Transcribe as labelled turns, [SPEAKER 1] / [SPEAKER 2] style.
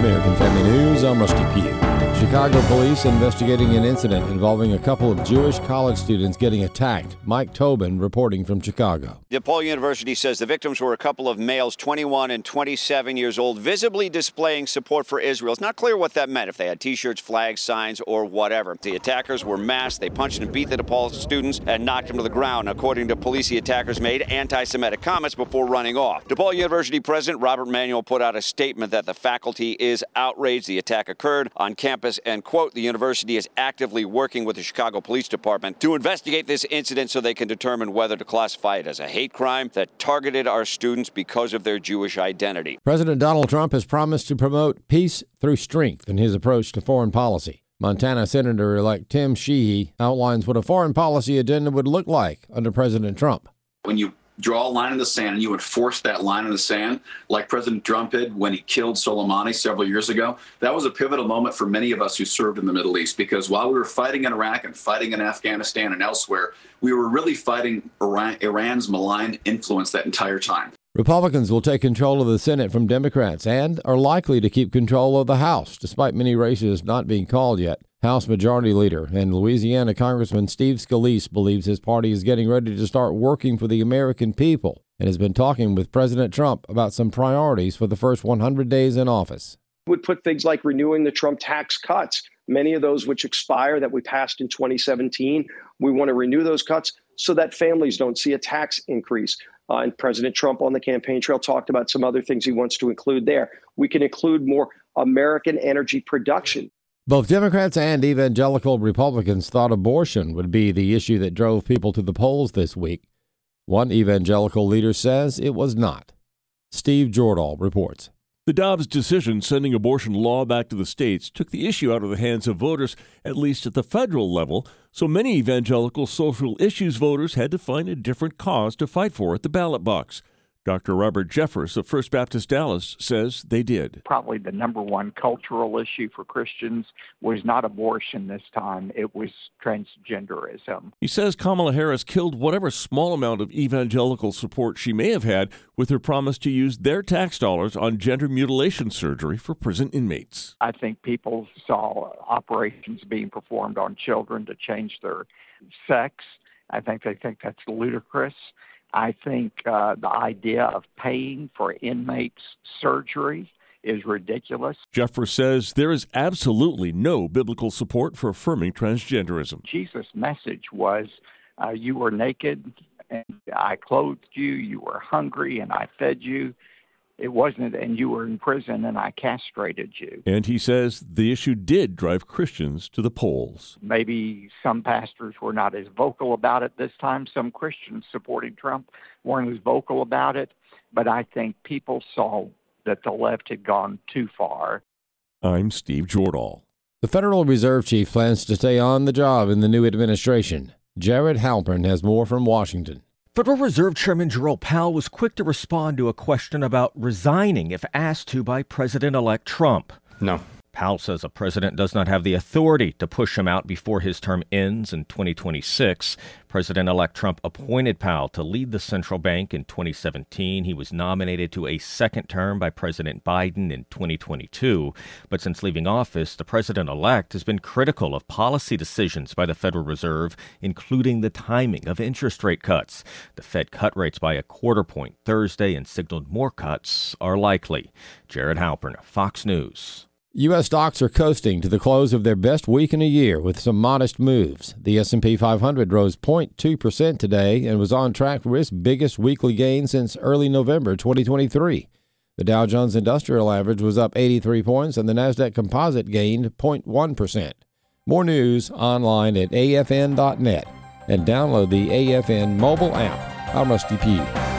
[SPEAKER 1] American Family News, I'm Rusty Pugh. Chicago police investigating an incident involving a couple of Jewish college students getting attacked. Mike Tobin reporting from Chicago.
[SPEAKER 2] DePaul University says the victims were a couple of males, 21 and 27 years old, visibly displaying support for Israel. It's not clear what that meant, if they had T-shirts, flags, signs, or whatever. The attackers were masked. They punched and beat the DePaul students and knocked them to the ground. According to police, the attackers made anti-Semitic comments before running off. DePaul University President Robert Manuel put out a statement that the faculty is outraged. The attack occurred on campus and, quote, the university is actively working with the Chicago Police Department to investigate this incident so they can determine whether to classify it as a hate crime that targeted our students because of their Jewish identity.
[SPEAKER 1] President Donald Trump has promised to promote peace through strength in his approach to foreign policy. Montana Senator-elect Tim Sheehy outlines what a foreign policy agenda would look like under President Trump.
[SPEAKER 3] When you draw a line in the sand and you enforce that line in the sand, like President Trump did when he killed Soleimani several years ago, that was a pivotal moment for many of us who served in the Middle East, because while we were fighting in Iraq and fighting in Afghanistan and elsewhere, we were really fighting Iran's malign influence that entire time.
[SPEAKER 1] Republicans will take control of the Senate from Democrats and are likely to keep control of the House, despite many races not being called yet. House Majority Leader and Louisiana Congressman Steve Scalise believes his party is getting ready to start working for the American people and has been talking with President Trump about some priorities for the first 100 days in office.
[SPEAKER 4] Would put things like renewing the Trump tax cuts, many of those which expire that we passed in 2017. We want to renew those cuts so that families don't see a tax increase. And President Trump on the campaign trail talked about some other things he wants to include there. We can include more American energy production.
[SPEAKER 1] Both Democrats and evangelical Republicans thought abortion would be the issue that drove people to the polls this week. One evangelical leader says it was not. Steve Jordahl reports.
[SPEAKER 5] The Dobbs decision sending abortion law back to the states took the issue out of the hands of voters, at least at the federal level, so many evangelical social issues voters had to find a different cause to fight for at the ballot box. Dr. Robert Jeffers of First Baptist Dallas says they did.
[SPEAKER 6] Probably the number one cultural issue for Christians was not abortion this time. It was transgenderism.
[SPEAKER 5] He says Kamala Harris killed whatever small amount of evangelical support she may have had with her promise to use their tax dollars on gender mutilation surgery for prison inmates.
[SPEAKER 6] I think people saw operations being performed on children to change their sex. I think they think that's ludicrous. I think the idea of paying for inmates' surgery is ridiculous.
[SPEAKER 5] Jeffers says there is absolutely no biblical support for affirming transgenderism.
[SPEAKER 6] Jesus' message was, you were naked and I clothed you, you were hungry and I fed you. It wasn't, and you were in prison and I castrated you.
[SPEAKER 5] And he says the issue did drive Christians to the polls.
[SPEAKER 6] Maybe some pastors were not as vocal about it this time. Some Christians supporting Trump weren't as vocal about it. But I think people saw that the left had gone too far.
[SPEAKER 5] I'm Steve Jordahl.
[SPEAKER 1] The Federal Reserve Chief plans to stay on the job in the new administration. Jared Halpern has more from Washington.
[SPEAKER 7] Federal Reserve Chairman Jerome Powell was quick to respond to a question about resigning if asked to by President-elect Trump.
[SPEAKER 8] No.
[SPEAKER 7] Powell says the president does not have the authority to push him out before his term ends in 2026. President-elect Trump appointed Powell to lead the central bank in 2017. He was nominated to a second term by President Biden in 2022. But since leaving office, the president-elect has been critical of policy decisions by the Federal Reserve, including the timing of interest rate cuts. The Fed cut rates by a quarter point Thursday and signaled more cuts are likely. Jared Halpern, Fox News.
[SPEAKER 1] U.S. stocks are coasting to the close of their best week in a year with some modest moves. The S&P 500 rose 0.2% today and was on track for its biggest weekly gain since early November 2023. The Dow Jones Industrial Average was up 83 points and the Nasdaq Composite gained 0.1%. More news online at afn.net and download the AFN mobile app. I'm Rusty Pugh.